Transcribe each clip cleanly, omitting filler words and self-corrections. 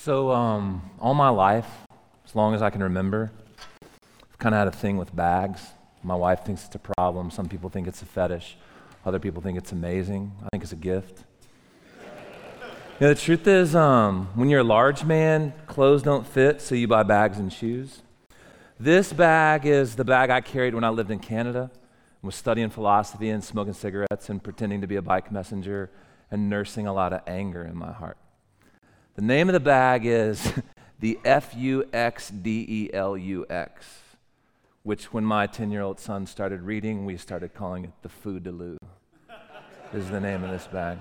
All my life, as long as I can remember, I've kind of had a thing with bags. My wife thinks it's a problem. Some people think it's a fetish. Other people think it's amazing. I think it's a gift. The truth is, when you're a large man, clothes don't fit, so you buy bags and shoes. This bag is the bag I carried when I lived in Canada, was studying philosophy and smoking cigarettes and pretending to be a bike messenger and nursing a lot of anger in my heart. The name of the bag is the Fuxdelux, which when my 10-year-old son started reading, we started calling it the Foodaloo, is the name of this bag.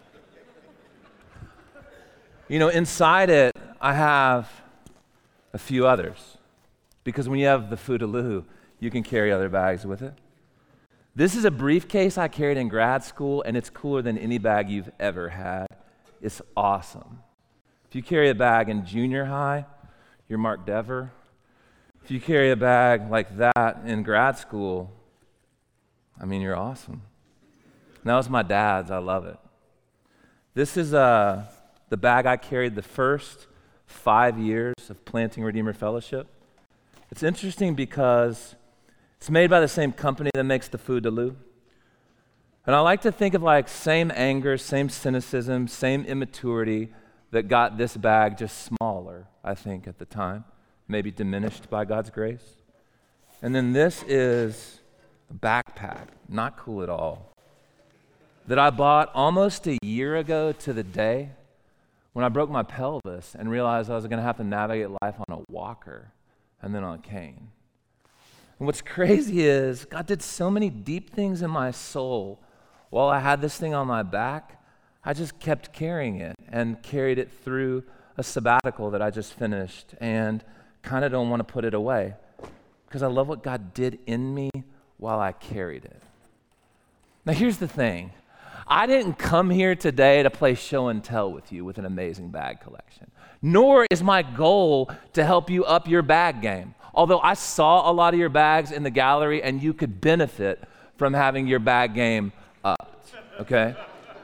Inside it, I have a few others, because when you have the Foodaloo, you can carry other bags with it. This is a briefcase I carried in grad school, and it's cooler than any bag you've ever had. It's awesome. If you carry a bag in junior high, you're Mark Dever. If you carry a bag like that in grad school, you're awesome. That was my dad's. I love it. This is the bag I carried the first 5 years of planting Redeemer Fellowship. It's interesting because it's made by the same company that makes the Foodaloo. And I like to think of same anger, same cynicism, same immaturity that got this bag just smaller, I think, at the time, maybe diminished by God's grace. And then this is a backpack, not cool at all, that I bought almost a year ago to the day when I broke my pelvis and realized I was going to have to navigate life on a walker and then on a cane. And what's crazy is God did so many deep things in my soul while I had this thing on my back. I just kept carrying it and carried it through a sabbatical that I just finished and kind of don't want to put it away because I love what God did in me while I carried it. Now here's the thing. I didn't come here today to play show and tell with you with an amazing bag collection, nor is my goal to help you up your bag game. Although I saw a lot of your bags in the gallery and you could benefit from having your bag game up, okay?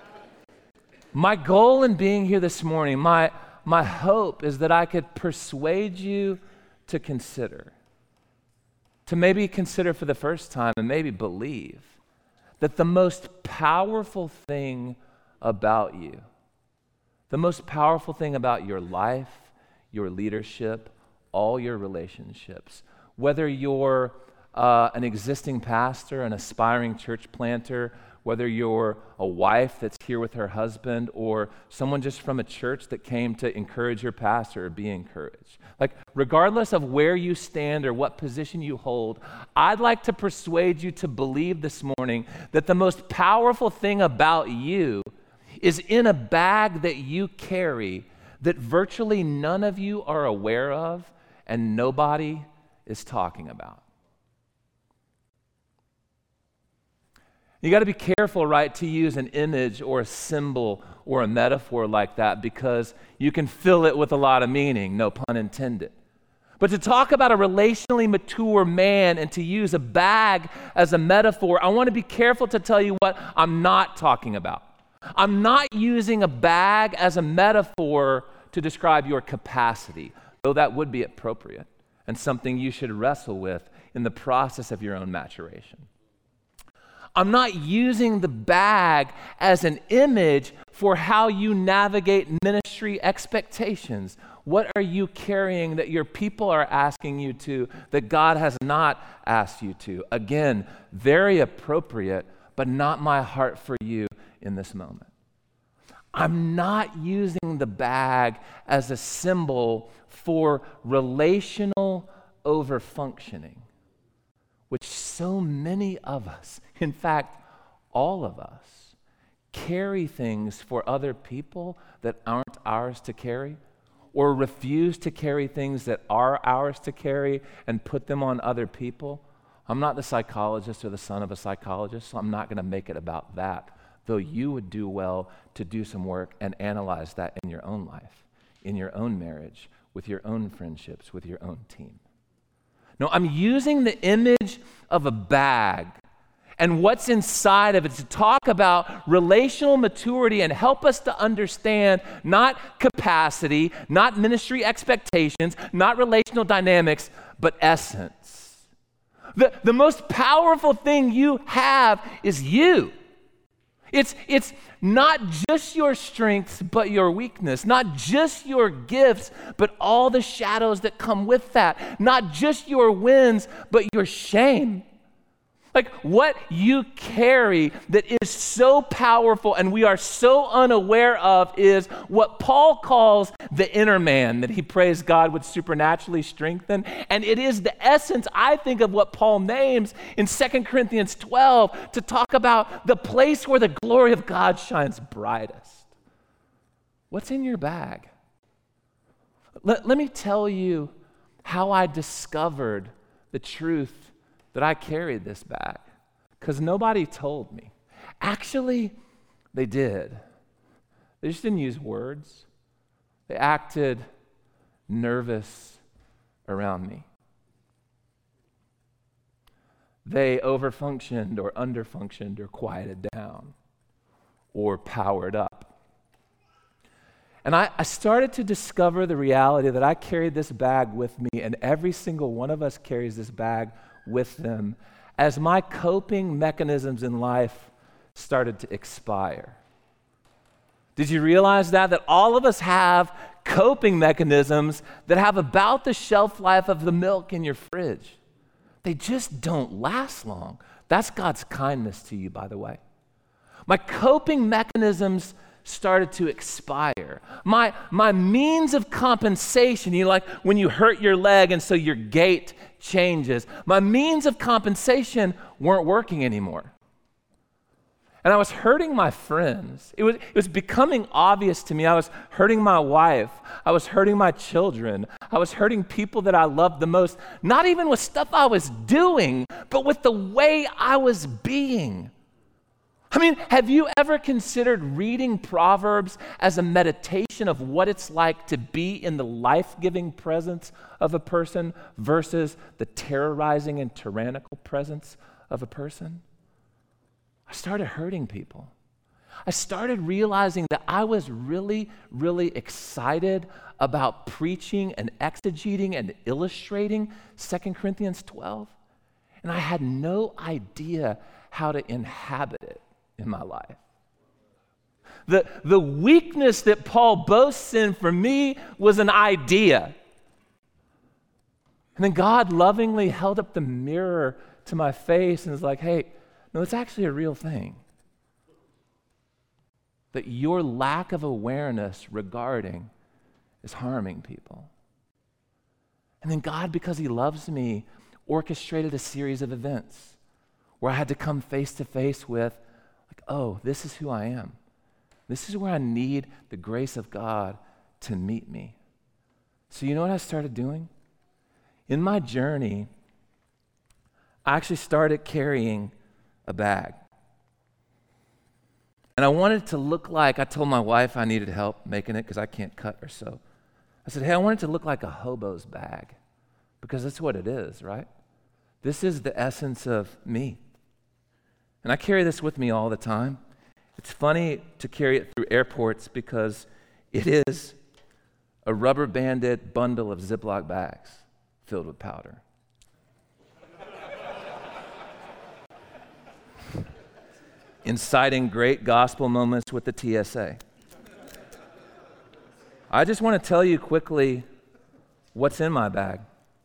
My goal in being here this morning, my hope is that I could persuade you to consider, to maybe consider for the first time and maybe believe that the most powerful thing about you, the most powerful thing about your life, your leadership, all your relationships, whether you're an existing pastor, an aspiring church planter, whether you're a wife that's here with her husband, or someone just from a church that came to encourage your pastor or be encouraged. Regardless of where you stand or what position you hold, I'd like to persuade you to believe this morning that the most powerful thing about you is in a bag that you carry that virtually none of you are aware of and nobody is talking about. You got to be careful, right, to use an image or a symbol or a metaphor like that because you can fill it with a lot of meaning, no pun intended. But to talk about a relationally mature man and to use a bag as a metaphor, I want to be careful to tell you what I'm not talking about. I'm not using a bag as a metaphor to describe your capacity, though that would be appropriate and something you should wrestle with in the process of your own maturation. I'm not using the bag as an image for how you navigate ministry expectations. What are you carrying that your people are asking you to, that God has not asked you to? Again, very appropriate, but not my heart for you in this moment. I'm not using the bag as a symbol for relational overfunctioning, which so many of us, in fact, all of us, carry things for other people that aren't ours to carry, or refuse to carry things that are ours to carry and put them on other people. I'm not the psychologist or the son of a psychologist, so I'm not going to make it about that, though you would do well to do some work and analyze that in your own life, in your own marriage, with your own friendships, with your own team. No, I'm using the image of a bag And what's inside of it to talk about relational maturity and help us to understand not capacity, not ministry expectations, not relational dynamics, but essence. The most powerful thing you have is you. It's not just your strengths, but your weakness. Not just your gifts, but all the shadows that come with that. Not just your wins, but your shame. Like what you carry that is so powerful and we are so unaware of is what Paul calls the inner man that he prays God would supernaturally strengthen. And it is the essence, I think, of what Paul names in 2 Corinthians 12 to talk about the place where the glory of God shines brightest. What's in your bag? Let me tell you how I discovered the truth that I carried this bag, because nobody told me. Actually, they did. They just didn't use words. They acted nervous around me. They overfunctioned or underfunctioned or quieted down or powered up. And I started to discover the reality that I carried this bag with me, and every single one of us carries this bag with them as my coping mechanisms in life started to expire. Did you realize that all of us have coping mechanisms that have about the shelf life of the milk in your fridge? They just don't last long. That's God's kindness to you, by the way. My coping mechanisms started to expire. My means of compensation, like when you hurt your leg and so your gait changes, my means of compensation weren't working anymore. And I was hurting my friends. It was becoming obvious to me. I was hurting my wife. I was hurting my children. I was hurting people that I loved the most, not even with stuff I was doing, but with the way I was being. I mean, have you ever considered reading Proverbs as a meditation of what it's like to be in the life-giving presence of a person versus the terrorizing and tyrannical presence of a person? I started hurting people. I started realizing that I was really, really excited about preaching and exegeting and illustrating 2 Corinthians 12, and I had no idea how to inhabit it in my life. The weakness that Paul boasts in for me was an idea. And then God lovingly held up the mirror to my face and was like, hey, no, it's actually a real thing. That your lack of awareness regarding is harming people. And then God, because he loves me, orchestrated a series of events where I had to come face to face with, oh, this is who I am. This is where I need the grace of God to meet me. So you know what I started doing? In my journey, I actually started carrying a bag. And I wanted it to look like, I told my wife I needed help making it because I can't cut or sew. I said, hey, I want it to look like a hobo's bag because that's what it is, right? This is the essence of me. And I carry this with me all the time. It's funny to carry it through airports because it is a rubber-banded bundle of Ziploc bags filled with powder. Inciting great gospel moments with the TSA. I just want to tell you quickly what's in my bag.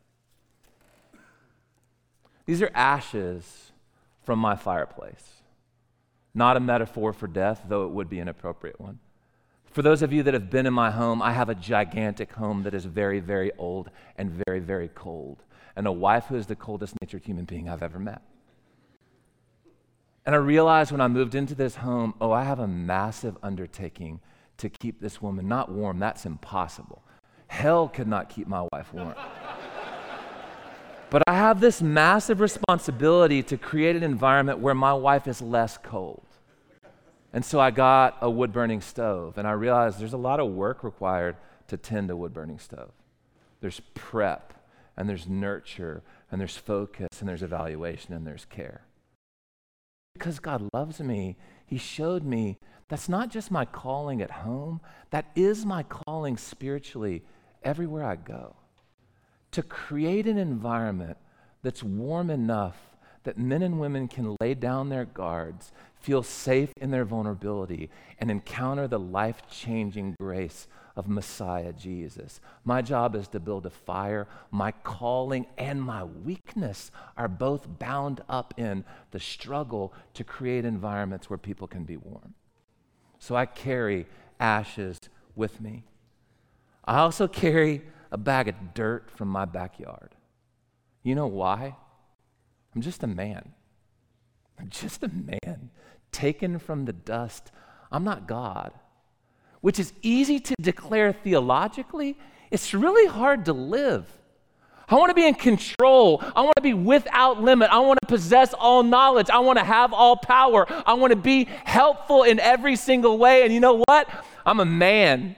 These are ashes from my fireplace. Not a metaphor for death, though it would be an appropriate one. For those of you that have been in my home, I have a gigantic home that is very, very old and very, very cold, and a wife who is the coldest-natured human being I've ever met. And I realized when I moved into this home, I have a massive undertaking to keep this woman not warm. That's impossible. Hell could not keep my wife warm. But I have this massive responsibility to create an environment where my wife is less cold. And so I got a wood-burning stove, and I realized there's a lot of work required to tend a wood-burning stove. There's prep, and there's nurture, and there's focus, and there's evaluation, and there's care. because God loves me, he showed me that's not just my calling at home, that is my calling spiritually everywhere I go. To create an environment that's warm enough that men and women can lay down their guards, feel safe in their vulnerability, and encounter the life-changing grace of Messiah Jesus. My job is to build a fire. My calling and my weakness are both bound up in the struggle to create environments where people can be warm. So I carry ashes with me. I also carry a bag of dirt from my backyard. You know why? I'm just a man. I'm just a man taken from the dust. I'm not God, which is easy to declare theologically. It's really hard to live. I want to be in control. I want to be without limit. I want to possess all knowledge. I want to have all power. I want to be helpful in every single way. And you know what? I'm a man.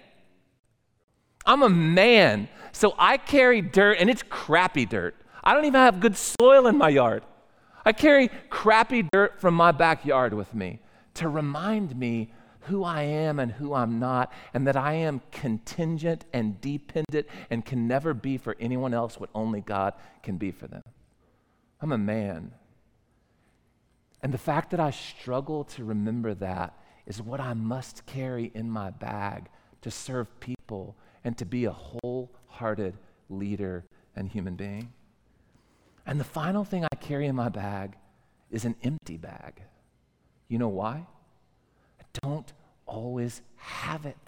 I'm a man. So I carry dirt, and it's crappy dirt. I don't even have good soil in my yard. I carry crappy dirt from my backyard with me to remind me who I am and who I'm not, and that I am contingent and dependent and can never be for anyone else what only God can be for them. I'm a man. And the fact that I struggle to remember that is what I must carry in my bag to serve people and to be a wholehearted leader and human being. And the final thing I carry in my bag is an empty bag. You know why? I don't always have it.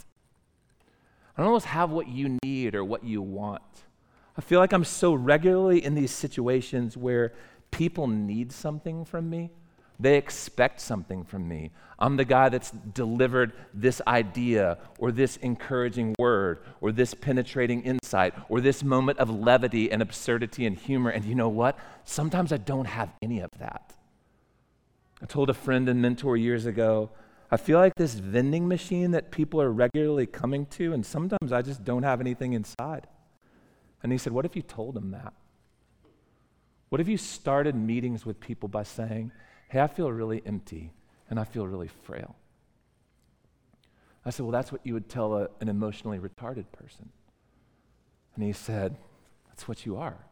I don't always have what you need or what you want. I feel like I'm so regularly in these situations where people need something from me. They expect something from me. I'm the guy that's delivered this idea or this encouraging word or this penetrating insight or this moment of levity and absurdity and humor. And you know what? Sometimes I don't have any of that. I told a friend and mentor years ago, I feel like this vending machine that people are regularly coming to, and sometimes I just don't have anything inside. And he said, what if you told them that? What if you started meetings with people by saying, hey, I feel really empty and I feel really frail? I said, well, that's what you would tell an emotionally retarded person. And he said, that's what you are.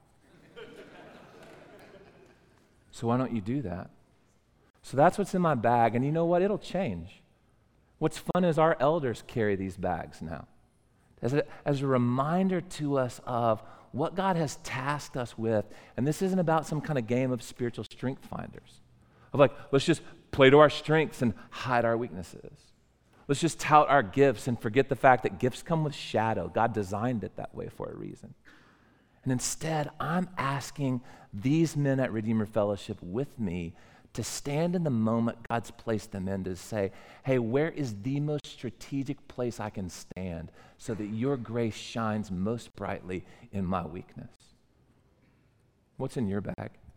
So why don't you do that? So that's what's in my bag, and you know what? It'll change. What's fun is our elders carry these bags now as a reminder to us of what God has tasked us with. And this isn't about some kind of game of spiritual strength finders. Of like, let's just play to our strengths and hide our weaknesses. Let's just tout our gifts and forget the fact that gifts come with shadow. God designed it that way for a reason. And instead, I'm asking these men at Redeemer Fellowship with me to stand in the moment God's placed them in, to say, hey, where is the most strategic place I can stand so that your grace shines most brightly in my weakness? What's in your bag?